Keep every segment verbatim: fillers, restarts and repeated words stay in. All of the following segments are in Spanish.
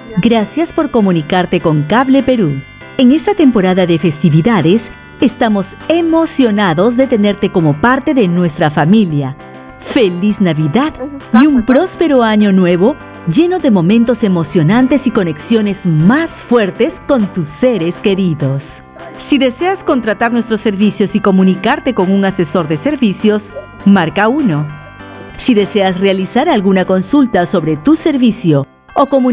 Gracias por comunicarte con Cable Perú. En esta temporada de festividades, estamos emocionados de tenerte como parte de nuestra familia. ¡Feliz Navidad y un próspero año nuevo lleno de momentos emocionantes y conexiones más fuertes con tus seres queridos! Si deseas contratar nuestros servicios y comunicarte con un asesor de servicios, marca uno. Si deseas realizar alguna consulta sobre tu servicio o comunicar...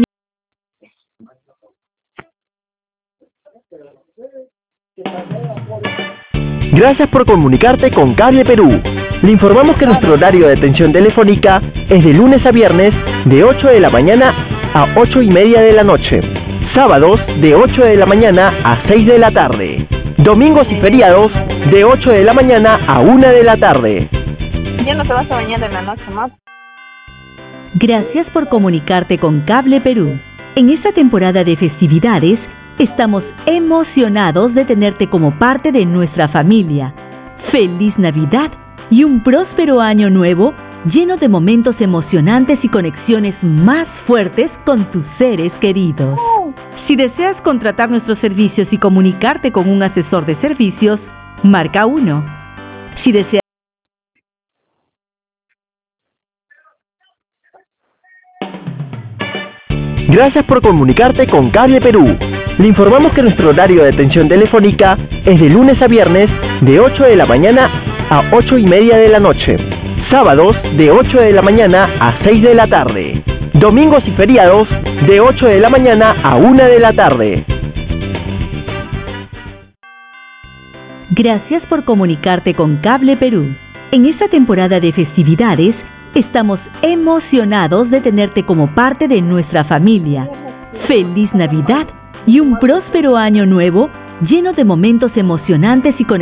Gracias por comunicarte con Cable Perú. Le informamos que nuestro horario de atención telefónica es de lunes a viernes de ocho de la mañana a ocho y media de la noche. Sábados de ocho de la mañana a seis de la tarde. Domingos y feriados de ocho de la mañana a una de la tarde. Ya no te vas a bañar en la noche, ¿no? Gracias por comunicarte con Cable Perú. En esta temporada de festividades, estamos emocionados de tenerte como parte de nuestra familia. ¡Feliz Navidad y un próspero año nuevo lleno de momentos emocionantes y conexiones más fuertes con tus seres queridos! Si deseas contratar nuestros servicios y comunicarte con un asesor de servicios, marca uno. Si deseas... Gracias por comunicarte con Cable Perú. Le informamos que nuestro horario de atención telefónica es de lunes a viernes de ocho de la mañana a ocho y media de la noche. Sábados de ocho de la mañana a seis de la tarde. Domingos y feriados de ocho de la mañana a una de la tarde. Gracias por comunicarte con Cable Perú. En esta temporada de festividades, estamos emocionados de tenerte como parte de nuestra familia. ¡Feliz Navidad y un próspero año nuevo lleno de momentos emocionantes y conexiones!